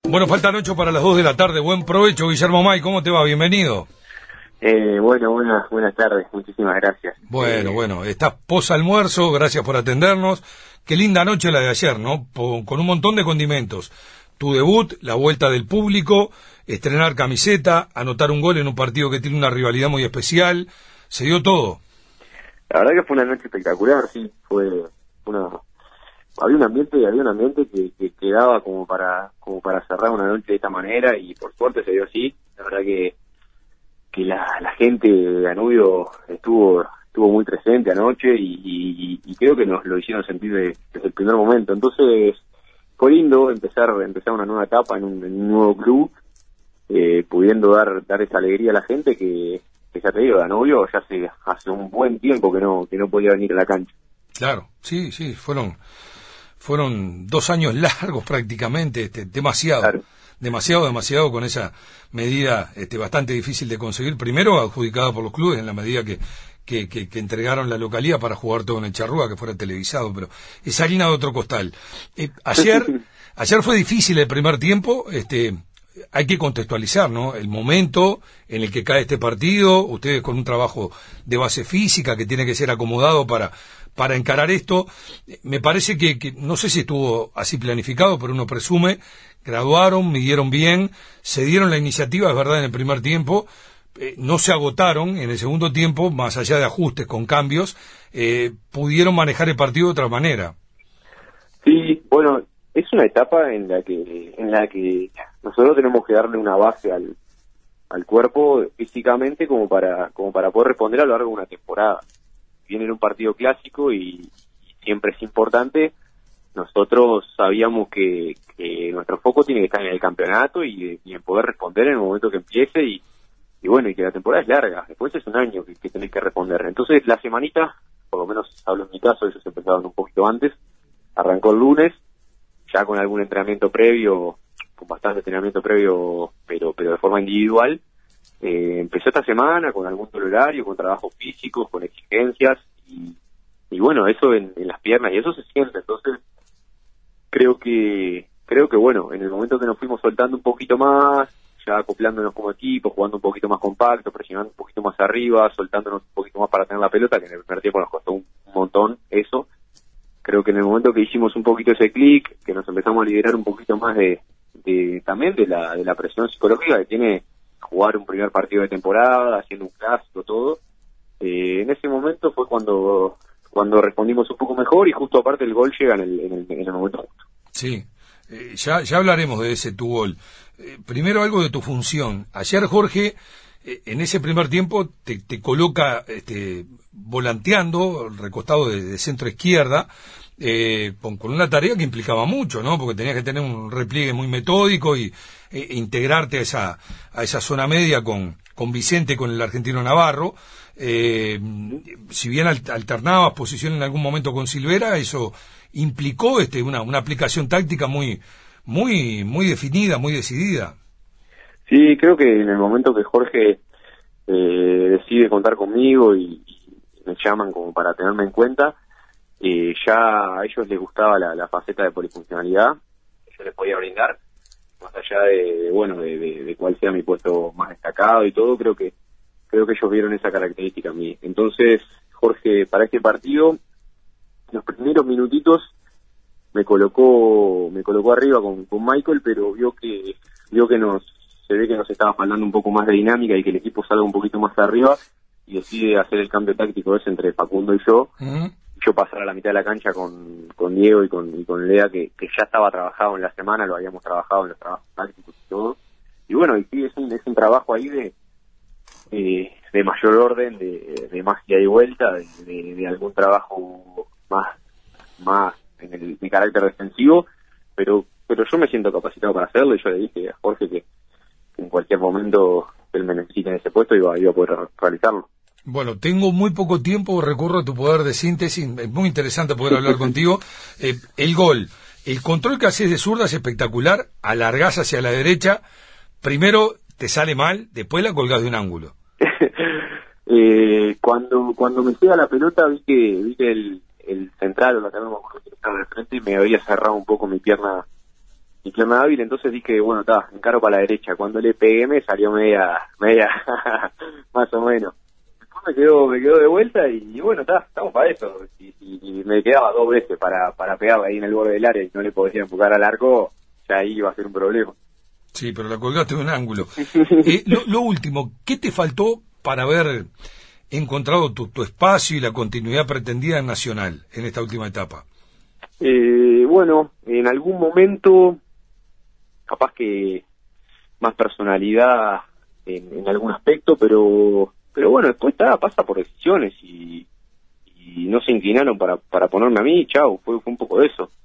Bueno, faltan 8 para las 2 de la tarde. Buen provecho, Guillermo May. ¿Cómo te va? Bienvenido. Bueno, buenas tardes. Muchísimas gracias. Bueno, estás posalmuerzo. Gracias por atendernos. Qué linda noche la de ayer, ¿no? Con un montón de condimentos. Tu debut, la vuelta del público, estrenar camiseta, anotar un gol en un partido que tiene una rivalidad muy especial. Se dio todo. La verdad que fue una noche espectacular, sí. Había un ambiente que daba como para cerrar una noche de esta manera, y por suerte se dio así. La verdad que la gente de Danubio estuvo muy presente anoche, y creo que nos lo hicieron sentir desde el primer momento. Entonces fue lindo empezar una nueva etapa en un nuevo club, pudiendo dar esa alegría a la gente que ya te digo, Danubio ya hace un buen tiempo que no podía venir a la cancha. Claro, sí, fueron 2 años largos prácticamente, demasiado. Claro. Demasiado con esa medida bastante difícil de conseguir, primero adjudicada por los clubes en la medida que entregaron la localía para jugar todo en el Charrúa, que fuera televisado, pero es harina de otro costal. Ayer fue difícil el primer tiempo, hay que contextualizar, ¿no? El momento en el que cae este partido, ustedes con un trabajo de base física que tiene que ser acomodado para encarar esto. Me parece que no sé si estuvo así planificado, pero uno presume, graduaron, midieron bien, se dieron la iniciativa, es verdad, en el primer tiempo, no se agotaron en el segundo tiempo, más allá de ajustes con cambios, pudieron manejar el partido de otra manera. Sí, bueno, es una etapa en la que nosotros tenemos que darle una base al cuerpo físicamente como para poder responder a lo largo de una temporada. Viene en un partido clásico y siempre es importante. Nosotros sabíamos que nuestro foco tiene que estar en el campeonato y en poder responder en el momento que empiece, y bueno, y que la temporada es larga, después es un año que tenés que responder. Entonces la semanita, por lo menos hablo en mi caso, ellos empezaron un poquito antes, arrancó el lunes, ya con algún entrenamiento previo, con bastante entrenamiento previo, pero de forma individual. Empezó esta semana con algún horario, con trabajos físicos, con exigencias, y bueno, eso en las piernas, y eso se siente. Entonces creo que bueno, en el momento que nos fuimos soltando un poquito más, ya acoplándonos como equipo, jugando un poquito más compacto, presionando un poquito más arriba, soltándonos un poquito más para tener la pelota, que en el primer tiempo nos costó un montón eso. Creo que en el momento que hicimos un poquito ese clic, que nos empezamos a liberar un poquito más también de la presión psicológica que tiene jugar un primer partido de temporada, haciendo un clásico, todo, en ese momento fue cuando respondimos un poco mejor, y justo aparte el gol llega en el momento justo. Sí, ya hablaremos de ese tu gol. Primero algo de tu función. Ayer Jorge, en ese primer tiempo, te coloca volanteando, recostado de centro izquierda, con una tarea que implicaba mucho, ¿no? Porque tenías que tener un repliegue muy metódico y integrarte a esa zona media con Vicente, con el argentino Navarro. Si bien alternabas posición en algún momento con Silvera, eso implicó una aplicación táctica muy definida, muy decidida. Sí, creo que en el momento que Jorge decide contar conmigo y me llaman como para tenerme en cuenta, ya a ellos les gustaba la faceta de polifuncionalidad que yo les podía brindar, más allá de cuál sea mi puesto más destacado y todo. Creo que ellos vieron esa característica en mí. Entonces Jorge, para este partido, los primeros minutitos me colocó arriba con Michael, pero vio que se ve que nos estaba faltando un poco más de dinámica y que el equipo salga un poquito más arriba, y decide hacer el cambio táctico ese entre Facundo y yo. Yo pasar a la mitad de la cancha con Diego y con Lea, que ya estaba trabajado en la semana, lo habíamos trabajado en los trabajos tácticos y todo. Y bueno, y sí, es un trabajo ahí de mayor orden, de más ida y vuelta, de algún trabajo más en mi carácter defensivo, pero yo me siento capacitado para hacerlo, y yo le dije a Jorge que en cualquier momento él me necesita en ese puesto y iba a poder realizarlo. Bueno, tengo muy poco tiempo, recurro a tu poder de síntesis, es muy interesante poder hablar contigo. El gol, el control que haces de zurda es espectacular, alargás hacia la derecha, primero te sale mal, después la colgás de un ángulo. Cuando me llega la pelota vi que el central, o la que no me acuerdo que estaba de frente, y me había cerrado un poco mi pierna y Clemente hábil, entonces dije, bueno, está, encaro para la derecha. Cuando le pegué me salió media más o menos. Después me quedó de vuelta y bueno, está, estamos para eso. Y me quedaba 2 veces para pegarla ahí en el borde del área y no le podía enfocar al arco, ya ahí iba a ser un problema. Sí, pero la colgaste de un ángulo. Lo último, ¿qué te faltó para haber encontrado tu espacio y la continuidad pretendida en Nacional en esta última etapa? Bueno, en algún momento, capaz que más personalidad en algún aspecto, pero bueno, después pasa por decisiones y no se inclinaron para ponerme a mí, chau, fue un poco de eso.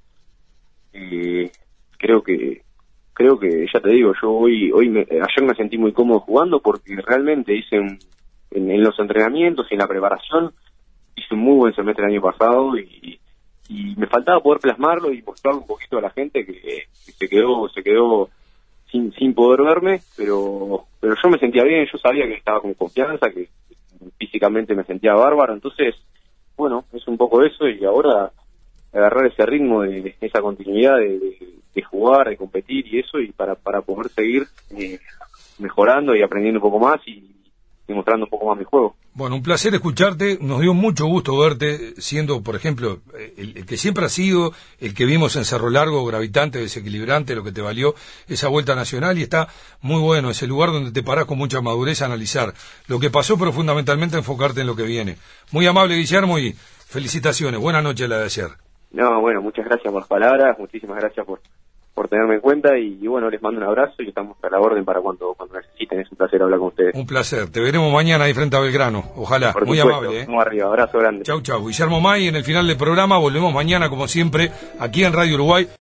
Creo que ya te digo, yo ayer me sentí muy cómodo jugando porque realmente hice en los entrenamientos y en la preparación hice un muy buen semestre el año pasado y me faltaba poder plasmarlo y mostrarlo un poquito a la gente que se quedó sin poder verme, pero yo me sentía bien, yo sabía que estaba con confianza, que físicamente me sentía bárbaro, entonces bueno, es un poco eso y ahora agarrar ese ritmo de esa continuidad de jugar, de competir y eso, y para poder seguir mejorando y aprendiendo un poco más y mostrando un poco más mi juego. Bueno, un placer escucharte, nos dio mucho gusto verte siendo, por ejemplo, el que siempre ha sido, el que vimos en Cerro Largo, gravitante, desequilibrante, lo que te valió esa vuelta nacional, y está muy bueno ese lugar donde te parás con mucha madurez a analizar lo que pasó, pero fundamentalmente enfocarte en lo que viene. Muy amable, Guillermo, y felicitaciones, buena noche la de ayer. No, bueno, muchas gracias por las palabras, muchísimas gracias por tenerme en cuenta y bueno, les mando un abrazo y estamos a la orden para cuando necesiten. Es un placer hablar con ustedes. Un placer. Te veremos mañana ahí frente a Belgrano. Ojalá. Por muy supuesto, amable. Vamos arriba. Abrazo grande. Chau, chau. Guillermo May en el final del programa. Volvemos mañana, como siempre, aquí en Radio Uruguay.